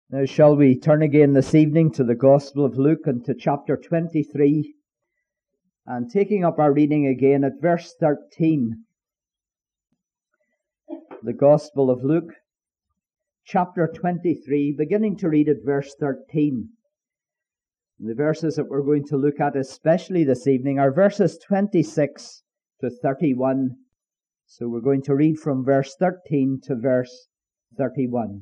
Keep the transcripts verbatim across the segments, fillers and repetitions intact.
Now shall we turn again this evening to the Gospel of Luke and to chapter twenty-three, and taking up our reading again at verse thirteen. The Gospel of Luke, chapter twenty-three, beginning to read at verse thirteen. The verses that we're going to look at especially this evening are verses twenty-six to thirty-one. So we're going to read from verse thirteen to verse thirty-one.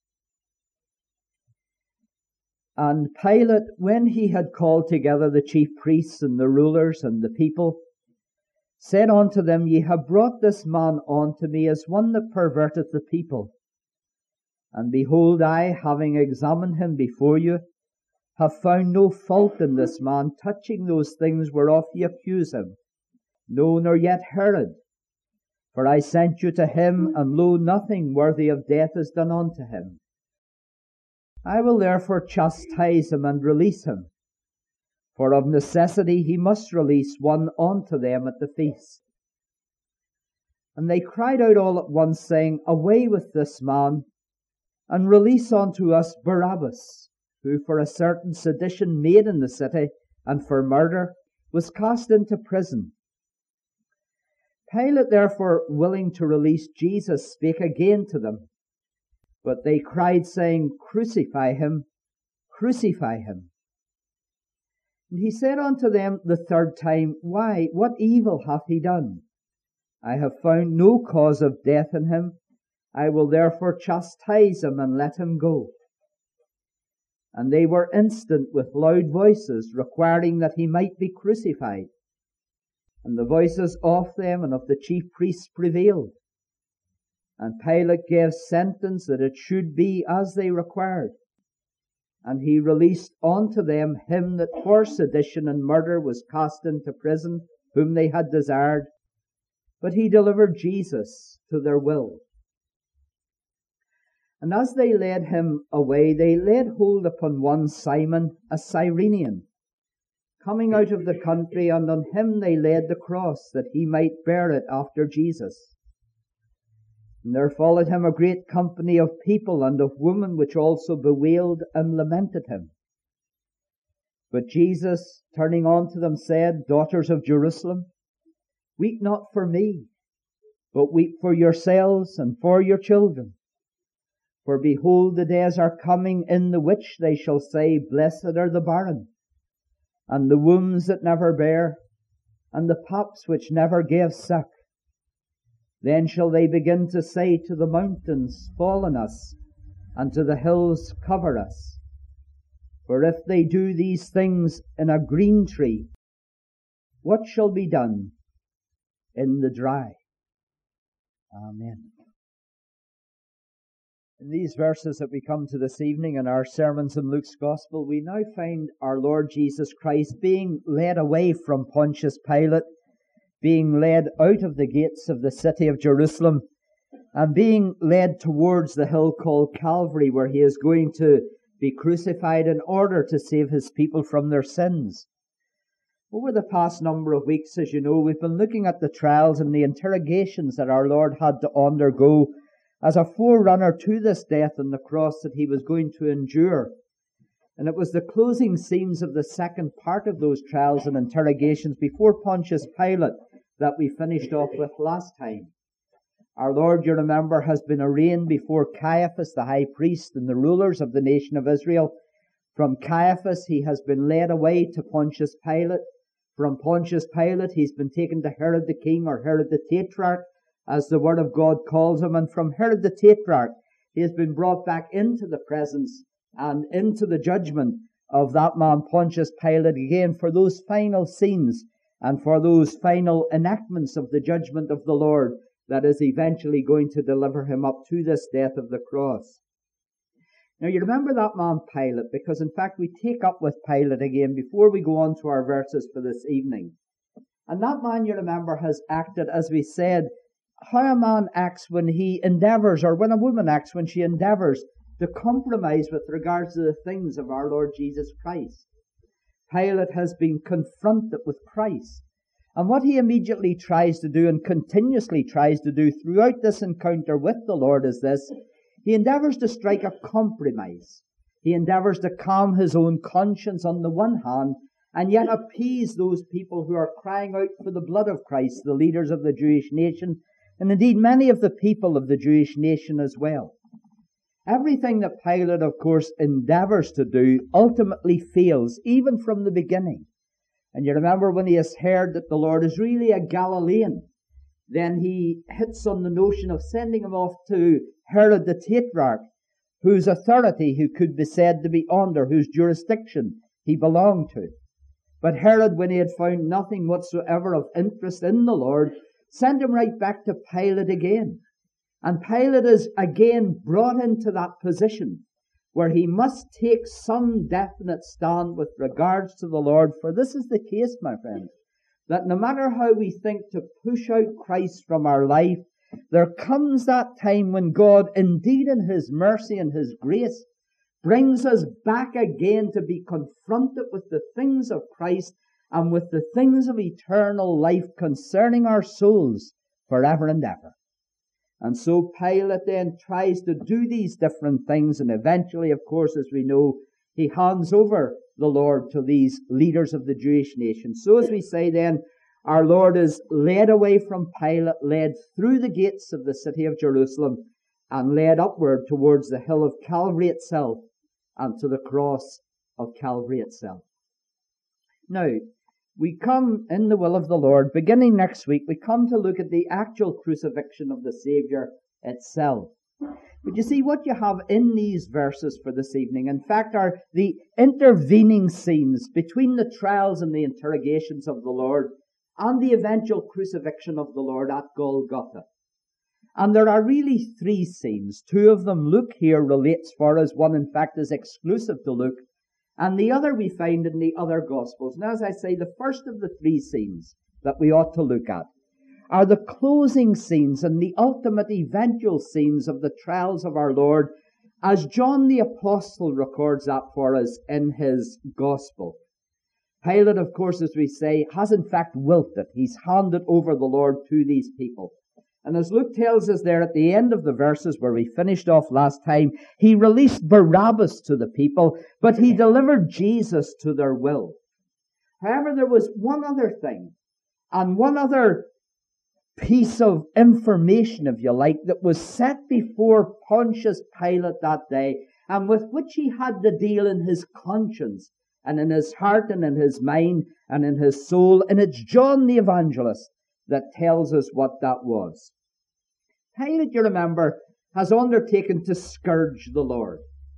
And Pilate, when he had called together the chief priests and the rulers and the people, said unto them, Ye have brought this man unto me as one that perverteth the people. And behold, I, having examined him before you, have found no fault in this man touching those things whereof ye accuse him. No, nor yet Herod. For I sent you to him, and lo, nothing worthy of death is done unto him. I will therefore chastise him and release him, for of necessity he must release one unto them at the feast. And they cried out all at once, saying, Away with this man, and release unto us Barabbas, who for a certain sedition made in the city, and for murder, was cast into prison. Pilate therefore, willing to release Jesus, spake again to them. But they cried, saying, Crucify him, crucify him. And he said unto them the third time, Why, what evil hath he done? I have found no cause of death in him. I will therefore chastise him and let him go. And they were instant with loud voices, requiring that he might be crucified. And the voices of them and of the chief priests prevailed. And Pilate gave sentence that it should be as they required. And he released unto them him that for sedition and murder was cast into prison, whom they had desired. But he delivered Jesus to their will. And as they led him away, they laid hold upon one Simon, a Cyrenian, coming out of the country, and on him they laid the cross, that he might bear it after Jesus. And there followed him a great company of people and of women, which also bewailed and lamented him. But Jesus, turning unto them, said, Daughters of Jerusalem, weep not for me, but weep for yourselves and for your children. For behold, the days are coming, in the which they shall say, Blessed are the barren, and the wombs that never bare, and the paps which never gave suck. Then shall they begin to say to the mountains, Fall on us, and to the hills, Cover us. For if they do these things in a green tree, what shall be done in the dry? Amen. In these verses that we come to this evening in our sermons in Luke's Gospel, we now find our Lord Jesus Christ being led away from Pontius Pilate, being led out of the gates of the city of Jerusalem, and being led towards the hill called Calvary, where he is going to be crucified in order to save his people from their sins. Over the past number of weeks, as you know, we've been looking at the trials and the interrogations that our Lord had to undergo as a forerunner to this death on the cross that he was going to endure. And it was the closing scenes of the second part of those trials and interrogations before Pontius Pilate that we finished off with last time. Our Lord, you remember, has been arraigned before Caiaphas, the high priest, and the rulers of the nation of Israel. From Caiaphas, he has been led away to Pontius Pilate. From Pontius Pilate, he's been taken to Herod the king, or Herod the tetrarch, as the Word of God calls him. And from Herod the tetrarch, he has been brought back into the presence and into the judgment of that man Pontius Pilate again for those final scenes and for those final enactments of the judgment of the Lord that is eventually going to deliver him up to this death of the cross. Now you remember that man Pilate, because in fact we take up with Pilate again before we go on to our verses for this evening. And that man, you remember, has acted, as we said, how a man acts when he endeavors, or when a woman acts when she endeavors to compromise with regards to the things of our Lord Jesus Christ. Pilate has been confronted with Christ. And what he immediately tries to do and continuously tries to do throughout this encounter with the Lord is this. He endeavors to strike a compromise. He endeavours to calm his own conscience on the one hand, and yet appease those people who are crying out for the blood of Christ, the leaders of the Jewish nation, and indeed many of the people of the Jewish nation as well. Everything that Pilate, of course, endeavours to do ultimately fails, even from the beginning. And you remember when he has heard that the Lord is really a Galilean, then he hits on the notion of sending him off to Herod the Tetrarch, whose authority he could be said to be under, whose jurisdiction he belonged to. But Herod, when he had found nothing whatsoever of interest in the Lord, sent him right back to Pilate again. And Pilate is again brought into that position where he must take some definite stand with regards to the Lord. For this is the case, my friend, that no matter how we think to push out Christ from our life, there comes that time when God, indeed in his mercy and his grace, brings us back again to be confronted with the things of Christ and with the things of eternal life concerning our souls forever and ever. And so Pilate then tries to do these different things, and eventually, of course, as we know, he hands over the Lord to these leaders of the Jewish nation. So as we say then, our Lord is led away from Pilate, led through the gates of the city of Jerusalem, and led upward towards the hill of Calvary itself, and to the cross of Calvary itself. Now, we come in the will of the Lord, beginning next week, we come to look at the actual crucifixion of the Saviour itself. But you see, what you have in these verses for this evening, in fact, are the intervening scenes between the trials and the interrogations of the Lord and the eventual crucifixion of the Lord at Golgotha. And there are really three scenes. Two of them Luke here relates for us. One, in fact, is exclusive to Luke. And the other we find in the other Gospels. Now, as I say, the first of the three scenes that we ought to look at are the closing scenes and the ultimate eventual scenes of the trials of our Lord, as John the Apostle records that for us in his Gospel. Pilate, of course, as we say, has in fact willed it. He's handed over the Lord to these people. And as Luke tells us there at the end of the verses where we finished off last time, he released Barabbas to the people, but he delivered Jesus to their will. However, there was one other thing, and one other piece of information, if you like, that was set before Pontius Pilate that day, and with which he had to deal in his conscience, and in his heart, and in his mind, and in his soul. And it's John the Evangelist that tells us what that was. Pilate, you remember, has undertaken to scourge the Lord.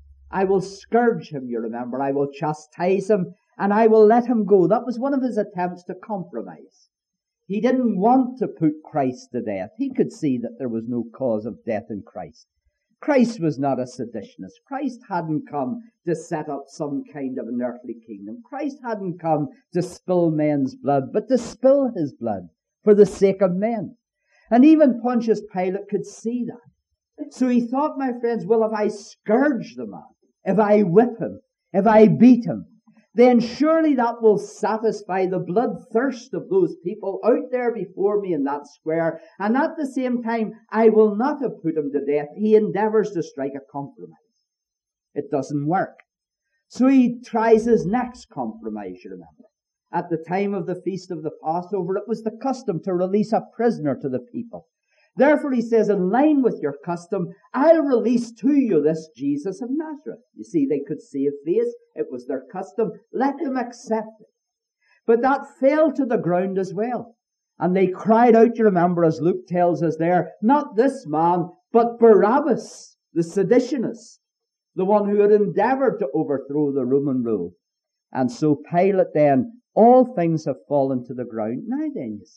I will scourge him, you remember. I will chastise him, and I will let him go. That was one of his attempts to compromise. He didn't want to put Christ to death. He could see that there was no cause of death in Christ. Christ was not a seditionist. Christ hadn't come to set up some kind of an earthly kingdom. Christ hadn't come to spill men's blood, but to spill his blood for the sake of men. And even Pontius Pilate could see that. So he thought, my friends, well, if I scourge the man, if I whip him, if I beat him, then surely that will satisfy the bloodthirst of those people out there before me in that square. And at the same time, I will not have put him to death. He endeavours to strike a compromise. It doesn't work. So he tries his next compromise, you remember. At the time of the feast of the Passover, it was the custom to release a prisoner to the people. Therefore, he says, in line with your custom, I'll release to you this Jesus of Nazareth. You see, they could see his face. It was their custom. Let them accept it. But that fell to the ground as well. And they cried out, you remember, as Luke tells us there, not this man, but Barabbas, the seditionist, the one who had endeavored to overthrow the Roman rule. And so Pilate then, all things have fallen to the ground. Now then, you see,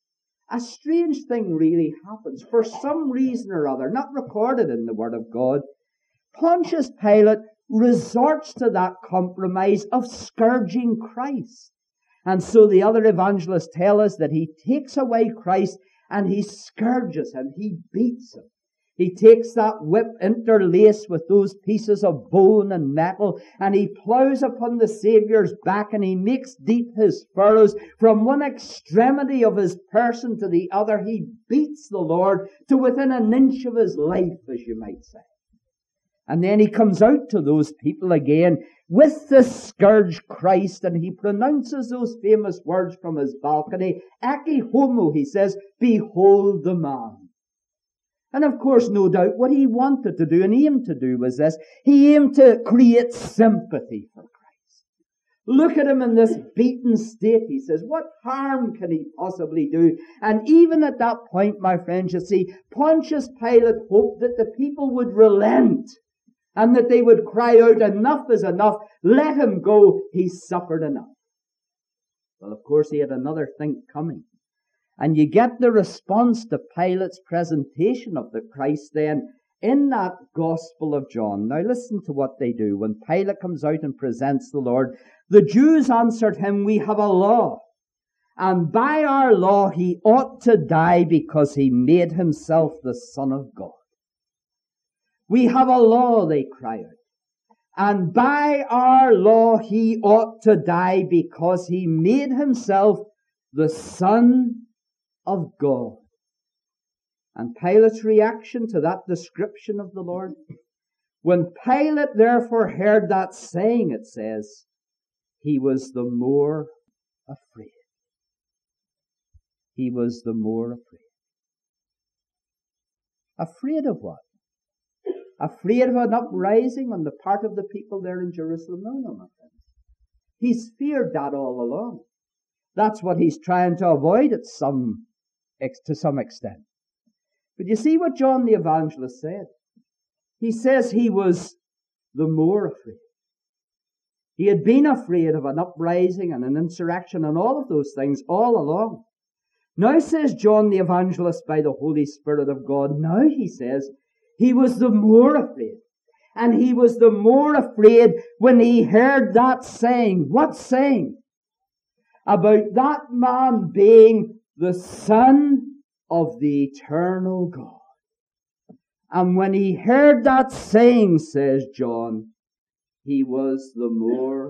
a strange thing really happens. For some reason or other, not recorded in the Word of God, Pontius Pilate resorts to that compromise of scourging Christ. And so the other evangelists tell us that he takes away Christ and he scourges him, he beats him. He takes that whip interlaced with those pieces of bone and metal, and he plows upon the Saviour's back, and he makes deep his furrows. From one extremity of his person to the other, he beats the Lord to within an inch of his life, as you might say. And then he comes out to those people again with the scourged Christ, and he pronounces those famous words from his balcony, Ecce homo, he says, behold the man. And of course, no doubt, what he wanted to do and aimed to do was this. He aimed to create sympathy for Christ. Look at him in this beaten state, he says. What harm can he possibly do? And even at that point, my friends, you see, Pontius Pilate hoped that the people would relent and that they would cry out, enough is enough, let him go, he's suffered enough. Well, of course, he had another thing coming. And you get the response to Pilate's presentation of the Christ then in that Gospel of John. Now listen to what they do. When Pilate comes out and presents the Lord, the Jews answered him, we have a law, and by our law he ought to die because he made himself the Son of God. We have a law, they cry out, and by our law he ought to die because he made himself the Son of God. And Pilate's reaction to that description of the Lord, when Pilate therefore heard that saying, it says, he was the more afraid. He was the more afraid. Afraid of what? Afraid of an uprising on the part of the people there in Jerusalem? No, no, my friends. He's feared that all along. That's what he's trying to avoid at some, to some extent. But you see what John the Evangelist said? He says he was the more afraid. He had been afraid of an uprising and an insurrection and all of those things all along. Now, says John the Evangelist by the Holy Spirit of God, now he says, he was the more afraid. And he was the more afraid when he heard that saying. What saying? About that man being the Son of the eternal God. And when he heard that saying, says John, he was the more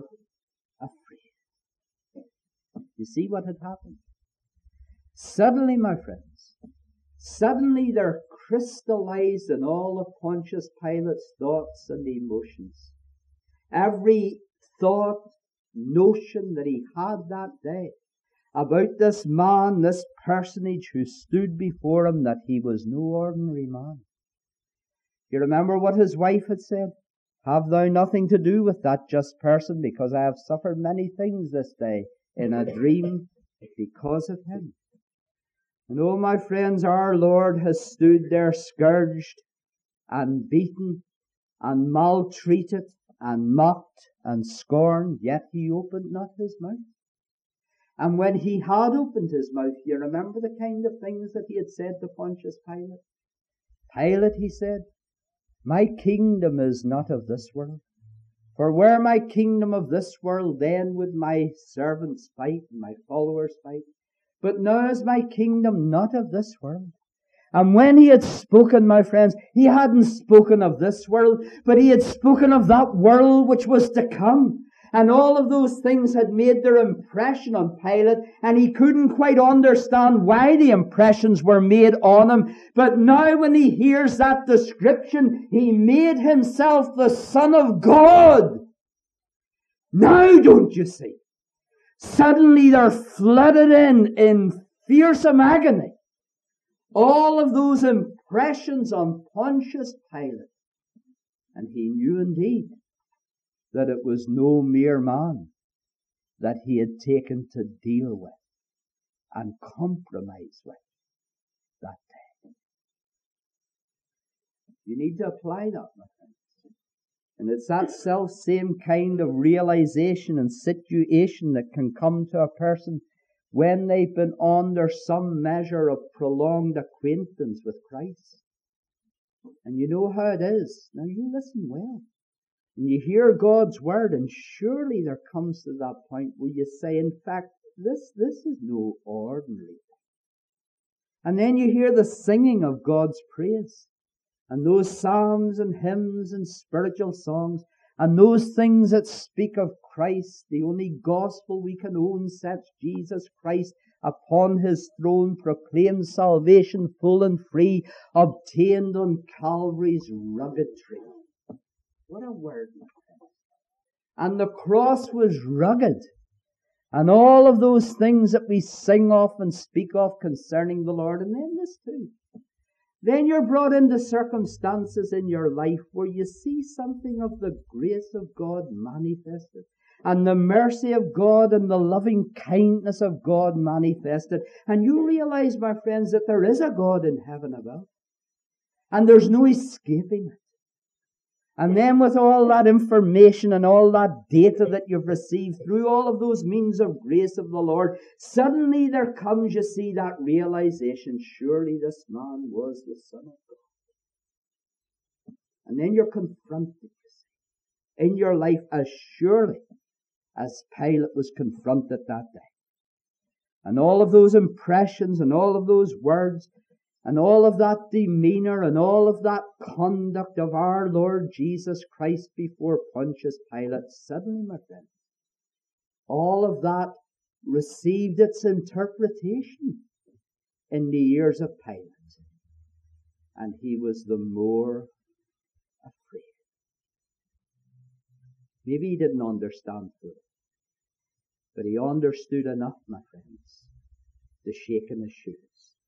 afraid. You see what had happened? Suddenly, my friends, suddenly there crystallized in all of Pontius Pilate's thoughts and emotions, every thought, notion that he had that day about this man, this personage who stood before him, that he was no ordinary man. You remember what his wife had said? Have thou nothing to do with that just person, because I have suffered many things this day in a dream because of him. And oh, my friends, our Lord has stood there scourged and beaten and maltreated and mocked and scorned, yet he opened not his mouth. And when he had opened his mouth, you remember the kind of things that he had said to Pontius Pilate? Pilate, he said, my kingdom is not of this world. For were my kingdom of this world, then would my servants fight and my followers fight. But now is my kingdom not of this world. And when he had spoken, my friends, he hadn't spoken of this world, but he had spoken of that world which was to come. And all of those things had made their impression on Pilate, and he couldn't quite understand why the impressions were made on him. But now when he hears that description, he made himself the Son of God. Now, don't you see? Suddenly there flooded in, in fearsome agony, all of those impressions on Pontius Pilate. And he knew indeed that it was no mere man that he had taken to deal with and compromise with that day. You need to apply that, my friends. And it's that self-same kind of realization and situation that can come to a person when they've been under some measure of prolonged acquaintance with Christ. And you know how it is. Now you listen well. And you hear God's word, and surely there comes to that point where you say, in fact, this, this is no ordinary thing. And then you hear the singing of God's praise, and those psalms and hymns and spiritual songs, and those things that speak of Christ, the only gospel we can own, sets Jesus Christ upon his throne, proclaims salvation full and free, obtained on Calvary's rugged tree. What a word, my friends. And the cross was rugged. And all of those things that we sing of and speak of concerning the Lord. And then this too. Then you're brought into circumstances in your life where you see something of the grace of God manifested. And the mercy of God and the loving kindness of God manifested. And you realize, my friends, that there is a God in heaven above. And there's no escaping it. And then with all that information and all that data that you've received through all of those means of grace of the Lord, suddenly there comes, you see, that realization, surely this man was the Son of God. And then you're confronted, you see, in your life as surely as Pilate was confronted that day. And all of those impressions and all of those words and all of that demeanor and all of that conduct of our Lord Jesus Christ before Pontius Pilate, suddenly, my friends, all of that received its interpretation in the ears of Pilate. And he was the more afraid. Maybe he didn't understand fully, but he understood enough, my friends, to shake in his shoes.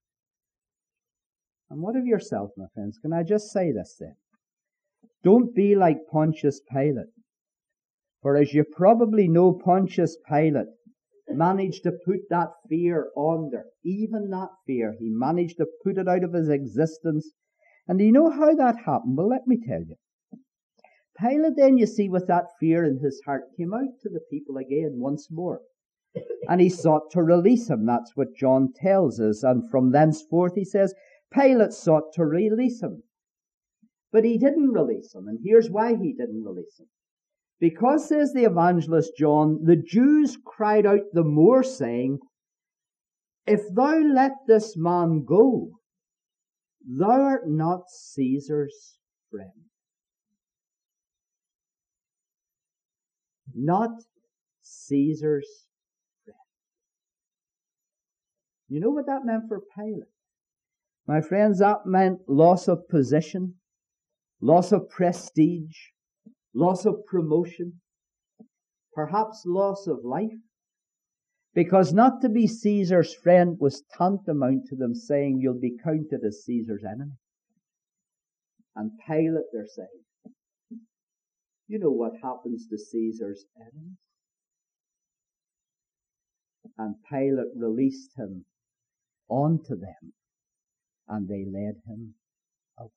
And what of yourself, my friends? Can I just say this then? Don't be like Pontius Pilate. For as you probably know, Pontius Pilate managed to put that fear under. Even that fear, he managed to put it out of his existence. And do you know how that happened? Well, let me tell you. Pilate then, you see, with that fear in his heart, came out to the people again once more. And he sought to release him. That's what John tells us. And from thenceforth, he says, Pilate sought to release him. But he didn't release him. And here's why he didn't release him. Because, says the evangelist John, the Jews cried out the more, saying, If thou let this man go, thou art not Caesar's friend. Not Caesar's friend. You know what that meant for Pilate? My friends, that meant loss of position, loss of prestige, loss of promotion, perhaps loss of life. Because not to be Caesar's friend was tantamount to them saying, you'll be counted as Caesar's enemy. And Pilate, they're saying, you know what happens to Caesar's enemies? And Pilate released him onto them. And they led him away.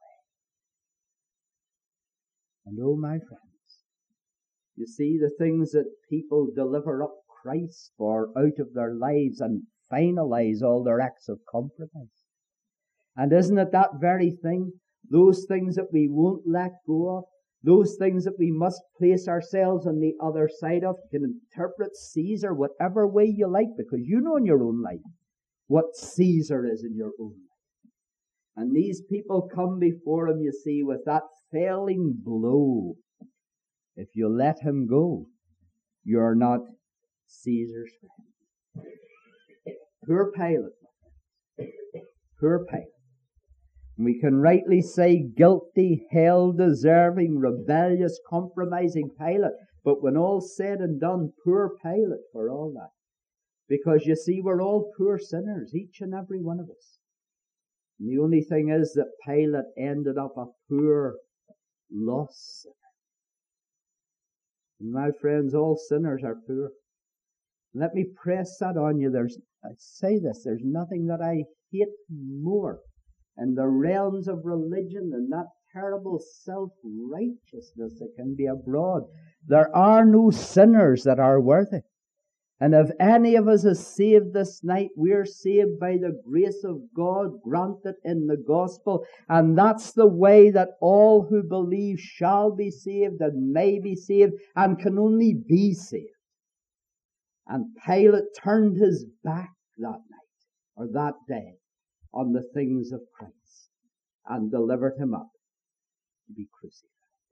And oh, my friends, you see the things that people deliver up Christ for out of their lives and finalize all their acts of compromise. And isn't it that very thing, those things that we won't let go of, those things that we must place ourselves on the other side of? You can interpret Caesar whatever way you like, because you know in your own life what Caesar is in your own life. And these people come before him, you see, with that failing blow. If you let him go, you're not Caesar's friend. Poor Pilate. Poor Pilate. We can rightly say guilty, hell-deserving, rebellious, compromising Pilate. But when all's said and done, poor Pilate for all that. Because you see, we're all poor sinners, each and every one of us. And the only thing is that Pilate ended up a poor, lost sinner. And my friends, all sinners are poor. Let me press that on you. There's, I say this, there's nothing that I hate more in the realms of religion than that terrible self-righteousness that can be abroad. There are no sinners that are worthy. And if any of us is saved this night, we're saved by the grace of God granted in the gospel. And that's the way that all who believe shall be saved and may be saved and can only be saved. And Pilate turned his back that night, or that day, on the things of Christ and delivered him up to be crucified.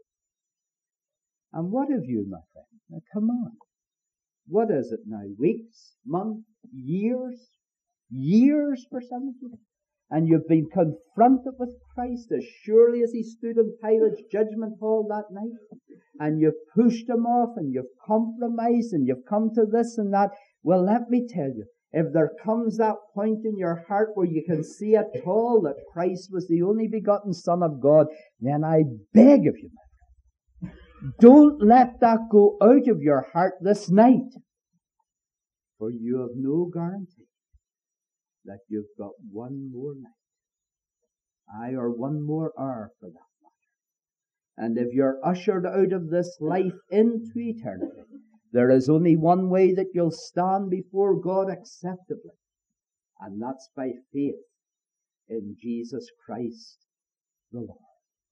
And what have you, my friend? Now come on. What is it now? Weeks, months, years? Years for some of you? And you've been confronted with Christ as surely as he stood in Pilate's judgment hall that night? and you've pushed him off, and you've compromised, and you've come to this and that. Well, let me tell you, if there comes that point in your heart where you can see at all that Christ was the only begotten Son of God, then I beg of you, my friend, don't let that go out of your heart this night. For you have no guarantee that you've got one more night. Aye, or one more hour for that matter. And if you're ushered out of this life into eternity, there is only one way that you'll stand before God acceptably, and that's by faith in Jesus Christ the Lord.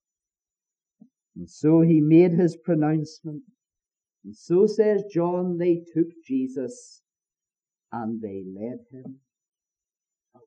And so he made his pronouncement, and so says John, they took Jesus and they led him away.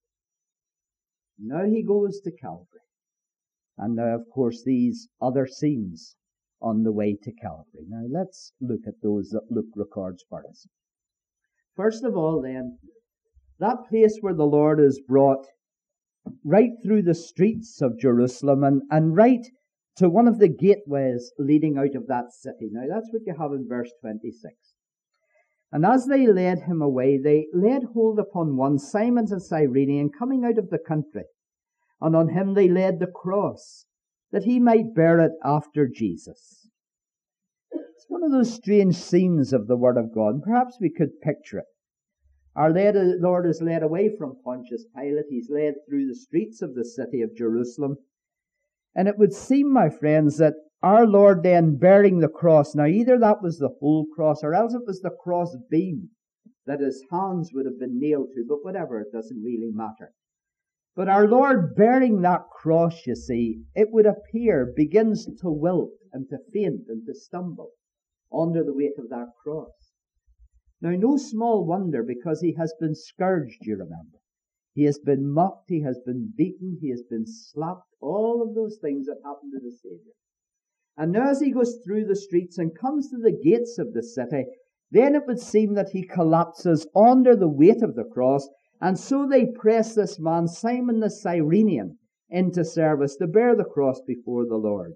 Now he goes to Calvary. And now, of course, these other scenes on the way to Calvary. Now, let's look at those that Luke records for us. First of all, then, that place where the Lord is brought right through the streets of Jerusalem and, and right to one of the gateways leading out of that city. Now, that's what you have in verse twenty-six. And as they led him away, they laid hold upon one, Simon the Cyrenian, coming out of the country. And on him they laid the cross, that he might bear it after Jesus. It's one of those strange scenes of the Word of God. Perhaps we could picture it. Our Lord is led away from Pontius Pilate. He's led through the streets of the city of Jerusalem. And it would seem, my friends, that our Lord then bearing the cross, now either that was the whole cross, or else it was the cross beam that his hands would have been nailed to, but whatever, it doesn't really matter. But our Lord bearing that cross, you see, it would appear, begins to wilt and to faint and to stumble under the weight of that cross. Now, no small wonder, because he has been scourged, you remember. He has been mocked, he has been beaten, he has been slapped, all of those things that happened to the Savior. And now as he goes through the streets and comes to the gates of the city, then it would seem that he collapses under the weight of the cross. And so they press this man, Simon the Cyrenian, into service to bear the cross before the Lord.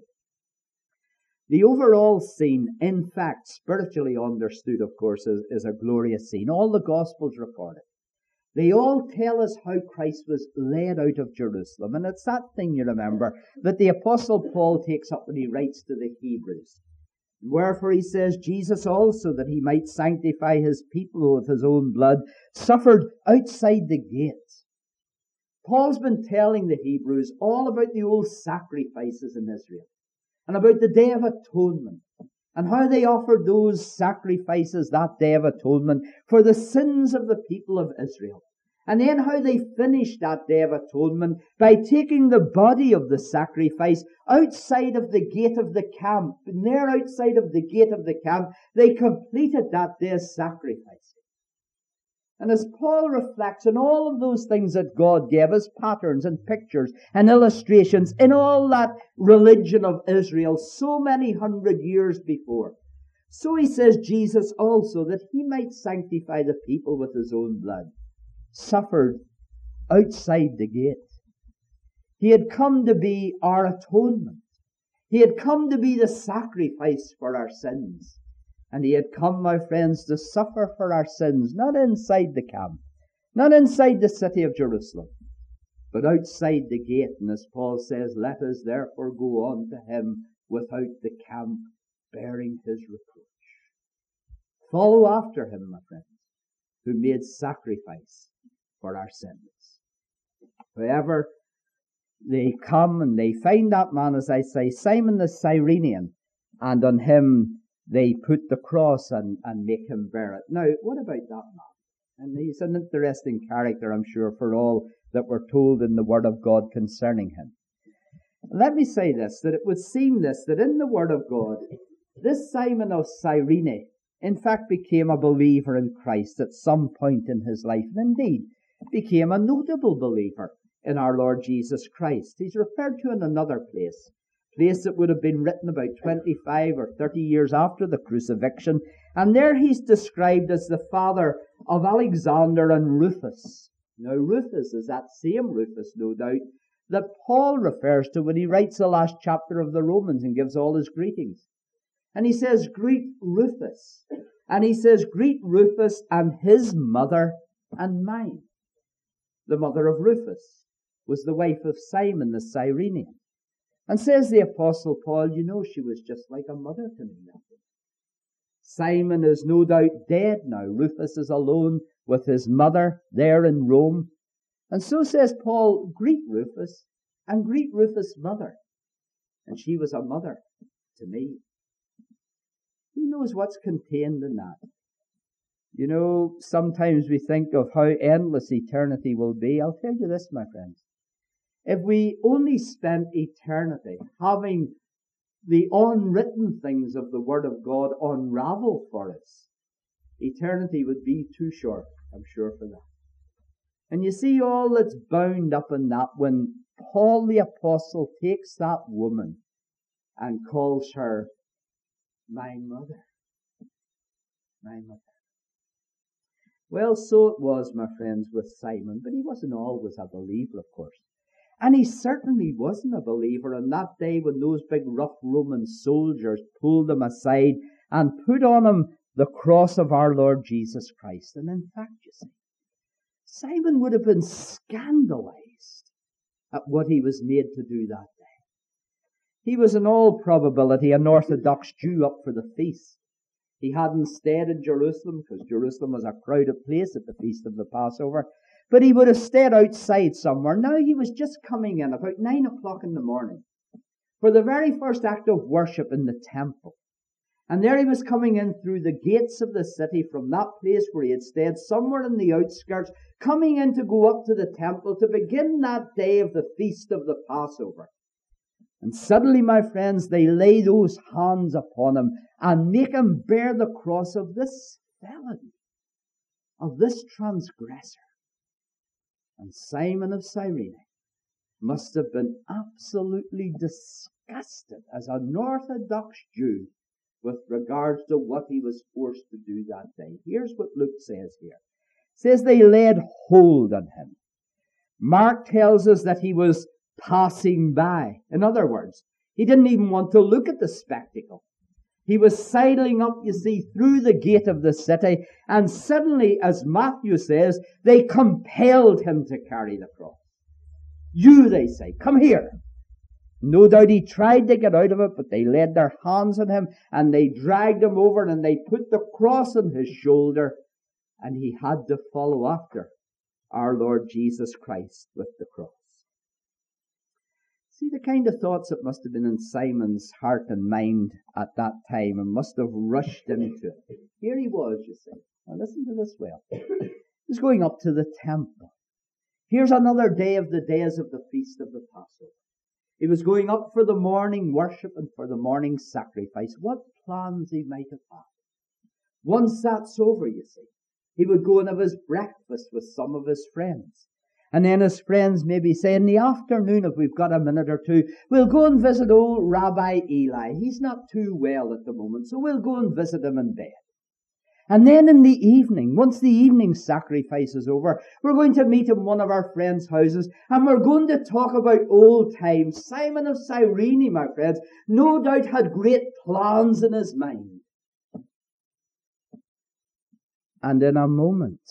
The overall scene, in fact, spiritually understood, of course, is, is a glorious scene. All the Gospels record it. They all tell us how Christ was led out of Jerusalem. And it's that thing, you remember, that the Apostle Paul takes up when he writes to the Hebrews. Wherefore he says, Jesus also, that he might sanctify his people with his own blood, suffered outside the gate. Paul's been telling the Hebrews all about the old sacrifices in Israel, and about the Day of Atonement, and how they offered those sacrifices that Day of Atonement for the sins of the people of Israel. And then how they finished that Day of Atonement by taking the body of the sacrifice outside of the gate of the camp. And there outside of the gate of the camp, they completed that day's sacrifice. And as Paul reflects on all of those things that God gave us, patterns and pictures and illustrations in all that religion of Israel so many hundred years before, so he says Jesus also, that he might sanctify the people with his own blood, suffered outside the gate. He had come to be our atonement. He had come to be the sacrifice for our sins. And he had come, my friends, to suffer for our sins, not inside the camp, not inside the city of Jerusalem, but outside the gate. And as Paul says, let us therefore go on to him without the camp, bearing his reproach. Follow after him, my friends, who made sacrifice for our sins. However, they come and they find that man, as I say, Simon the Cyrenian, and on him they put the cross and, and make him bear it. Now, what about that man? And he's an interesting character, I'm sure, for all that we're told in the Word of God concerning him. Let me say this, that it would seem this, that in the Word of God, this Simon of Cyrene, in fact, became a believer in Christ at some point in his life, and indeed became a notable believer in our Lord Jesus Christ. He's referred to in another place, place that would have been written about twenty-five or thirty years after the crucifixion, and there he's described as the father of Alexander and Rufus. Now, Rufus is that same Rufus, no doubt, that Paul refers to when he writes the last chapter of the Romans and gives all his greetings. And he says, greet Rufus. And he says, greet Rufus and his mother and mine. The mother of Rufus was the wife of Simon the Cyrenian. And says the Apostle Paul, you know, she was just like a mother to me. Simon is no doubt dead now. Rufus is alone with his mother there in Rome. And so says Paul, greet Rufus and greet Rufus' mother. And she was a mother to me. Who knows what's contained in that? You know, sometimes we think of how endless eternity will be. I'll tell you this, my friends. If we only spent eternity having the unwritten things of the Word of God unravel for us, eternity would be too short, I'm sure, for that. And you see all that's bound up in that when Paul the Apostle takes that woman and calls her my mother. My mother. Well, so it was, my friends, with Simon, but he wasn't always a believer, of course. And he certainly wasn't a believer on that day when those big rough Roman soldiers pulled him aside and put on him the cross of our Lord Jesus Christ. And in fact, you see, Simon would have been scandalized at what he was made to do that day. He was in all probability an Orthodox Jew up for the feast. He hadn't stayed in Jerusalem because Jerusalem was a crowded place at the feast of the Passover. But he would have stayed outside somewhere. Now he was just coming in about nine o'clock in the morning for the very first act of worship in the temple. And there he was coming in through the gates of the city from that place where he had stayed, somewhere in the outskirts, coming in to go up to the temple to begin that day of the feast of the Passover. And suddenly, my friends, they lay those hands upon him and make him bear the cross of this felon, of this transgressor. And Simon of Cyrene must have been absolutely disgusted as an Orthodox Jew with regards to what he was forced to do that day. Here's what Luke says here. It says they laid hold on him. Mark tells us that he was passing by. In other words, he didn't even want to look at the spectacle. He was sidling up, you see, through the gate of the city, and suddenly, as Matthew says, they compelled him to carry the cross. You, they say, come here. No doubt he tried to get out of it, but they laid their hands on him, and they dragged him over, and they put the cross on his shoulder, and he had to follow after our Lord Jesus Christ with the cross. See the kind of thoughts that must have been in Simon's heart and mind at that time and must have rushed into it. Here he was, you see. Now listen to this well. He was going up to the temple. Here's another day of the days of the feast of the Passover. He was going up for the morning worship and for the morning sacrifice. What plans he might have had. Once that's over, you see, he would go and have his breakfast with some of his friends. And then his friends maybe say, in the afternoon, if we've got a minute or two, we'll go and visit old Rabbi Eli. He's not too well at the moment, so we'll go and visit him in bed. And then in the evening, once the evening sacrifice is over, we're going to meet in one of our friends' houses, and we're going to talk about old times. Simon of Cyrene, my friends, no doubt had great plans in his mind. And in a moment,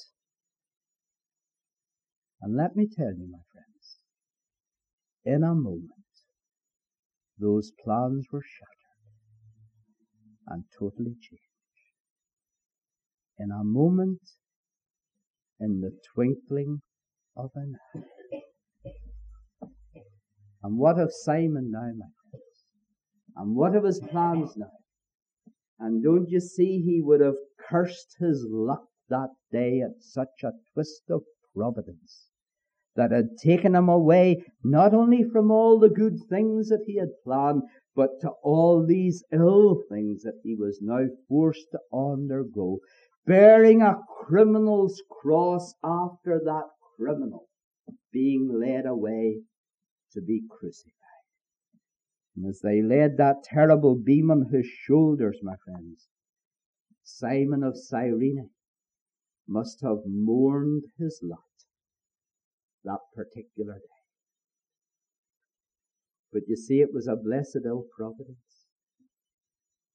and let me tell you, my friends, in a moment, those plans were shattered and totally changed. In a moment, in the twinkling of an eye. And what of Simon now, my friends? And what of his plans now? And don't you see, he would have cursed his luck that day at such a twist of providence that had taken him away not only from all the good things that he had planned, but to all these ill things that he was now forced to undergo, bearing a criminal's cross after that criminal being led away to be crucified. And as they laid that terrible beam on his shoulders, my friends, Simon of Cyrene must have mourned his lot that particular day. But you see, it was a blessed ill providence.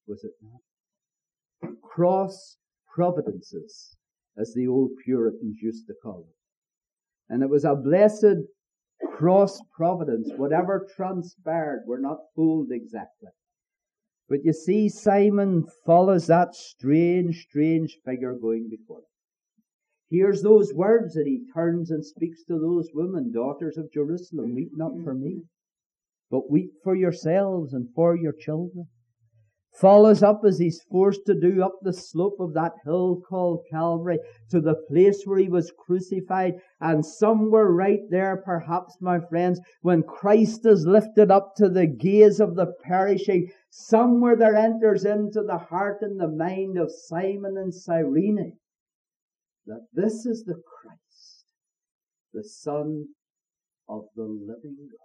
was it not? Cross providences, as the old Puritans used to call it. And it was a blessed cross providence. Whatever transpired, we're not told exactly. But you see, Simon follows that strange, strange figure going before him. Hears those words, and he turns and speaks to those women, daughters of Jerusalem, weep not for me, but weep for yourselves and for your children. Follows up, as he's forced to do, up the slope of that hill called Calvary to the place where he was crucified. And somewhere right there, perhaps, my friends, when Christ is lifted up to the gaze of the perishing, somewhere there enters into the heart and the mind of Simon and Cyrene that this is the Christ, the Son of the living God.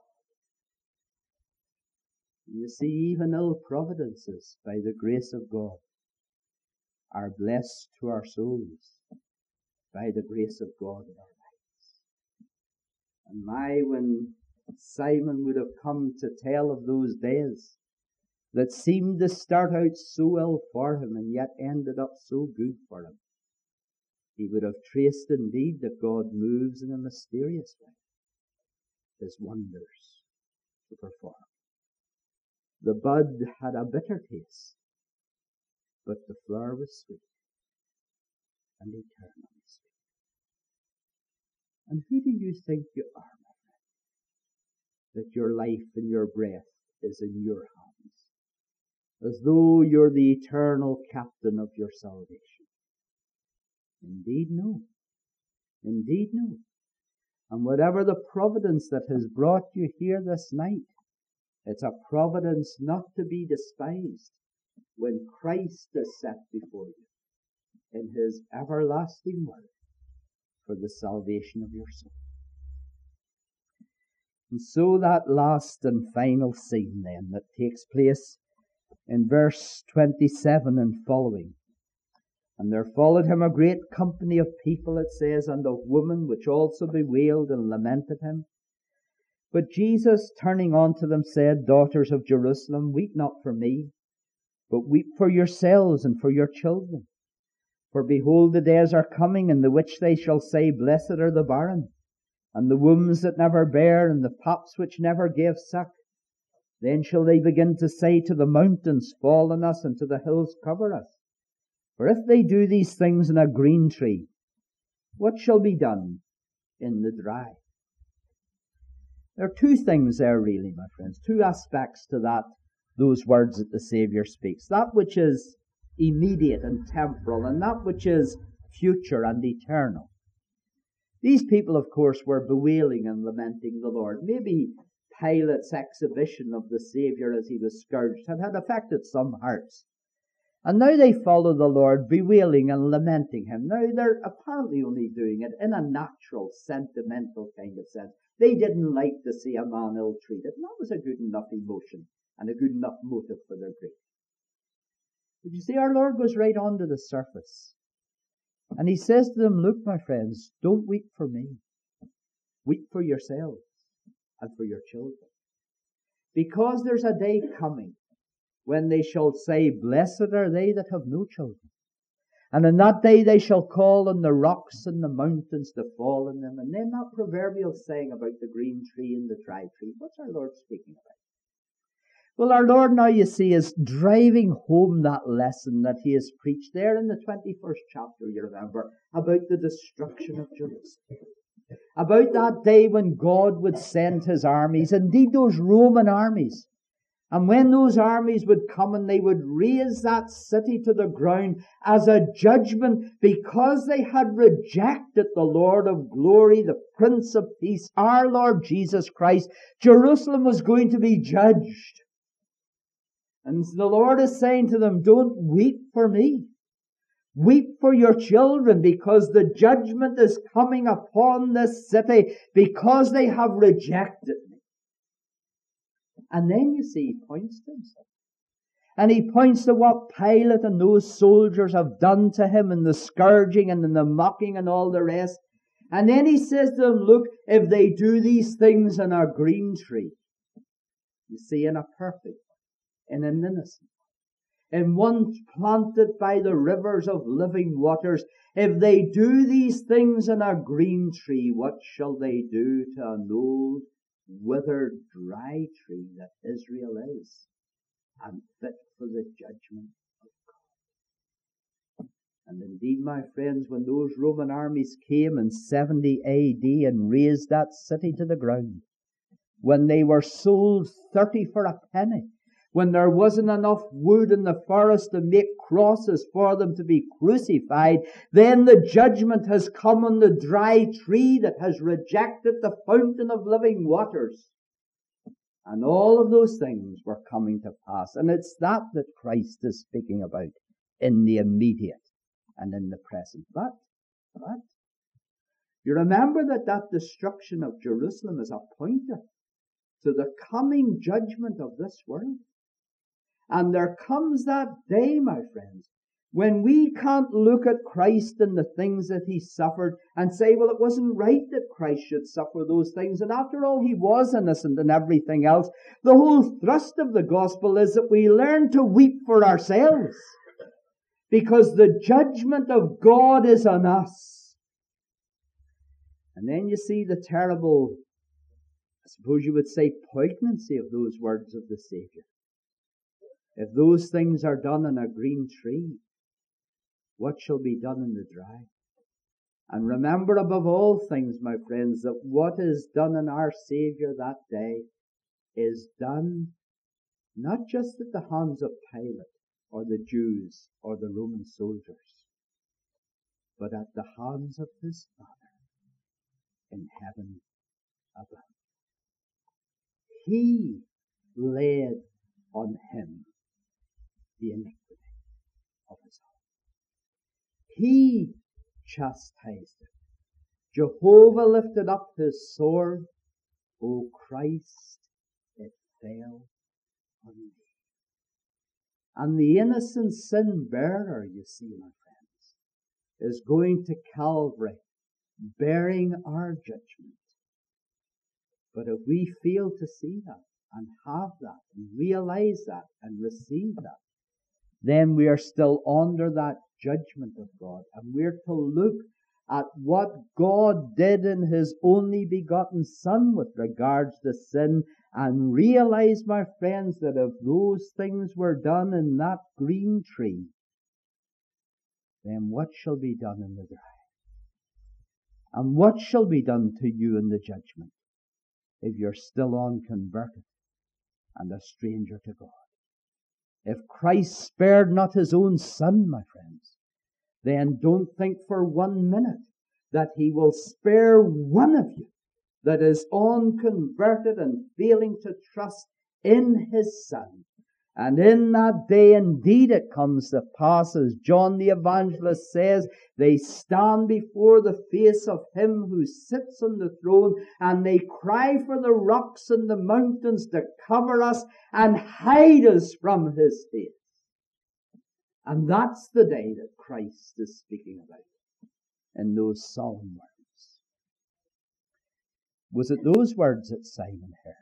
You see, even ill providences, by the grace of God, are blessed to our souls by the grace of God in our lives. And my, when Simon would have come to tell of those days that seemed to start out so ill for him and yet ended up so good for him, he would have traced indeed that God moves in a mysterious way, his wonders to perform. The bud had a bitter taste, but the flower was sweet and eternally sweet. And who do you think you are, my friend, that your life and your breath is in your hands, as though you're the eternal captain of your salvation? Indeed, no. Indeed, no. And whatever the providence that has brought you here this night, it's a providence not to be despised when Christ is set before you in his everlasting word for the salvation of your soul. And so that last and final scene then that takes place in verse twenty-seven and following. And there followed him a great company of people, it says, and of women, which also bewailed and lamented him. But Jesus, turning unto them, said, Daughters of Jerusalem, weep not for me, but weep for yourselves and for your children. For behold, the days are coming, in the which they shall say, Blessed are the barren, and the wombs that never bare, and the paps which never gave suck. Then shall they begin to say to the mountains, Fall on us, and to the hills, Cover us. For if they do these things in a green tree, what shall be done in the dry? There are two things there really, my friends, two aspects to that, those words that the Saviour speaks. That which is immediate and temporal, and that which is future and eternal. These people, of course, were bewailing and lamenting the Lord. Maybe Pilate's exhibition of the Saviour as he was scourged had, had affected some hearts. And now they follow the Lord, bewailing and lamenting him. Now they're apparently only doing it in a natural, sentimental kind of sense. They didn't like to see a man ill-treated, and that was a good enough emotion and a good enough motive for their grief. But you see, our Lord goes right on to the surface. And he says to them, Look, my friends, don't weep for me. Weep for yourselves and for your children. Because there's a day coming when they shall say, Blessed are they that have no children. And in that day they shall call on the rocks and the mountains to fall on them. And then that proverbial saying about the green tree and the dry tree, what's our Lord speaking about? Well, our Lord now, you see, is driving home that lesson that he has preached there in the twenty-first chapter, you remember, about the destruction of Jerusalem. About that day when God would send his armies, indeed those Roman armies. And when those armies would come and they would raze that city to the ground as a judgment because they had rejected the Lord of glory, the Prince of Peace, our Lord Jesus Christ, Jerusalem was going to be judged. And the Lord is saying to them, don't weep for me. Weep for your children, because the judgment is coming upon this city because they have rejected me. And then you see, he points to himself. And he points to what Pilate and those soldiers have done to him, and the scourging and the mocking and all the rest. And then he says to them, look, if they do these things in a green tree, you see, in a perfect, in an innocent, in one planted by the rivers of living waters. If they do these things in a green tree, what shall they do to an old, withered, dry tree that Israel is, and fit for the judgment of God? And indeed, my friends, when those Roman armies came in seventy A D and razed that city to the ground, when they were sold thirty for a penny, when there wasn't enough wood in the forest to make crosses for them to be crucified, then the judgment has come on the dry tree that has rejected the fountain of living waters. And all of those things were coming to pass. And it's that that Christ is speaking about in the immediate and in the present. But, but, you remember that that destruction of Jerusalem is a pointer to the coming judgment of this world. And there comes that day, my friends, when we can't look at Christ and the things that he suffered and say, well, it wasn't right that Christ should suffer those things. And after all, he was innocent and everything else. The whole thrust of the gospel is that we learn to weep for ourselves, because the judgment of God is on us. And then you see the terrible, I suppose you would say, poignancy of those words of the Savior. If those things are done in a green tree, what shall be done in the dry? And remember above all things, my friends, that what is done in our Savior that day is done not just at the hands of Pilate or the Jews or the Roman soldiers, but at the hands of his Father in heaven above. He laid on him the iniquity of us all. He chastised it. Jehovah lifted up his sword. O Christ, it fell on thee. And the innocent sin bearer, you see, my friends, is going to Calvary, bearing our judgment. But if we fail to see that, and have that, and realize that, and receive that, then we are still under that judgment of God. And we're to look at what God did in his only begotten Son with regards to sin, and realize, my friends, that if those things were done in that green tree, then what shall be done in the dry? And what shall be done to you in the judgment if you're still unconverted and a stranger to God? If Christ spared not his own Son, my friends, then don't think for one minute that he will spare one of you that is unconverted and failing to trust in his Son. And in that day, indeed, it comes to pass, as John the Evangelist says, they stand before the face of him who sits on the throne, and they cry for the rocks and the mountains to cover us and hide us from his face. And that's the day that Christ is speaking about in those solemn words. Was it those words that Simon heard?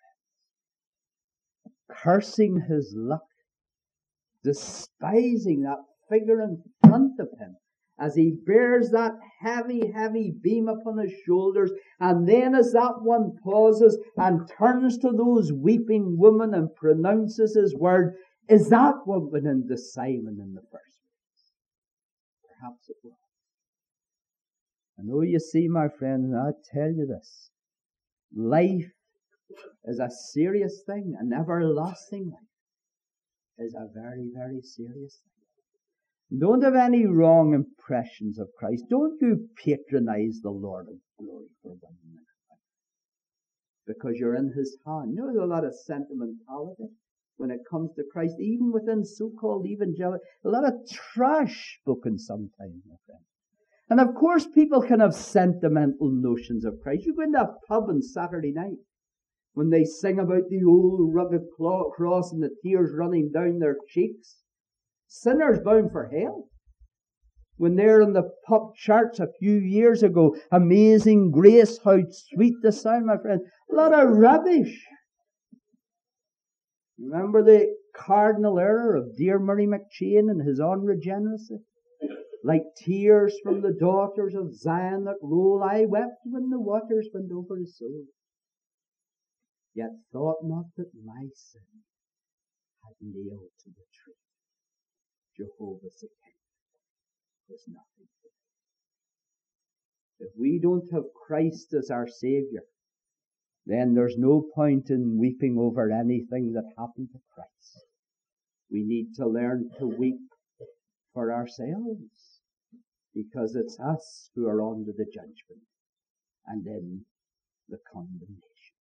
Cursing his luck, despising that figure in front of him as he bears that heavy, heavy beam upon his shoulders, and then as that one pauses and turns to those weeping women and pronounces his word, is that what went into Simon in the first place? Perhaps it was. I know you see, my friend, and I tell you this, life is a serious thing. An everlasting life is a very, very serious thing. Don't have any wrong impressions of Christ. Don't you patronize the Lord of glory for one minute, because you're in his hand. You know, there's a lot of sentimentality when it comes to Christ, even within so-called evangelical, a lot of trash spoken sometimes, my friend. And of course, people can have sentimental notions of Christ. You go into a pub on Saturday night, when they sing about the old rugged cross and the tears running down their cheeks. Sinners bound for hell. When they're in the pop charts a few years ago, Amazing Grace, how sweet the sound, my friend. A lot of rubbish. Remember the cardinal error of dear Murray McCheyne and his unregeneracy. Like tears from the daughters of Zion that roll, I wept when the waters went over his soul. Yet thought not that my sin had nailed to the tree Jehovah's Shekinah was nothing to me. If we don't have Christ as our Saviour, then there's no point in weeping over anything that happened to Christ. We need to learn to weep for ourselves, because it's us who are under the judgment and in the condemnation.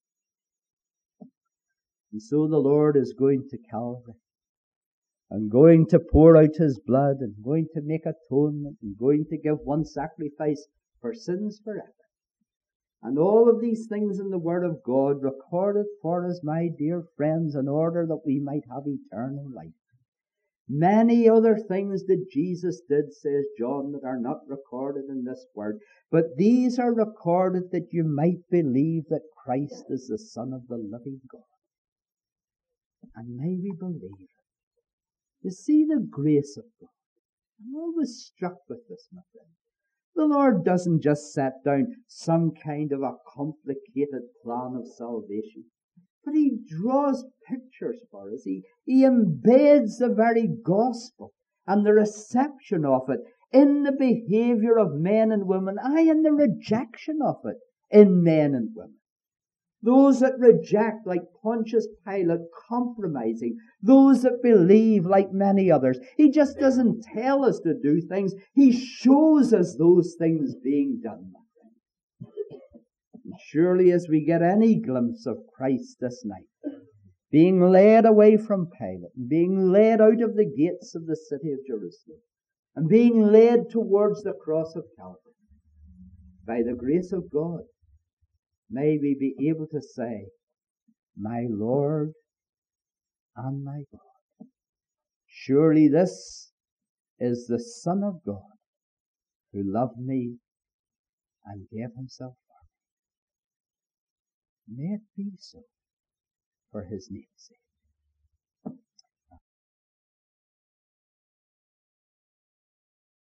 And so the Lord is going to Calvary and going to pour out His blood and going to make atonement and going to give one sacrifice for sins forever. And all of these things in the Word of God recorded for us, my dear friends, in order that we might have eternal life. Many other things that Jesus did, says John, that are not recorded in this Word. But these are recorded that you might believe that Christ is the Son of the living God. And may we believe it. You see the grace of God. I'm always struck with this, my friend. The Lord doesn't just set down some kind of a complicated plan of salvation, but He draws pictures for us. He, he embeds the very gospel and the reception of it in the behavior of men and women, aye, in the rejection of it in men and women. Those that reject, like Pontius Pilate, compromising. Those that believe, like many others. He just doesn't tell us to do things. He shows us those things being done. And surely as we get any glimpse of Christ this night, being led away from Pilate, and being led out of the gates of the city of Jerusalem, and being led towards the cross of Calvary, by the grace of God, may we be able to say, my Lord and my God. Surely this is the Son of God who loved me and gave Himself for me. May it be so for His name's sake.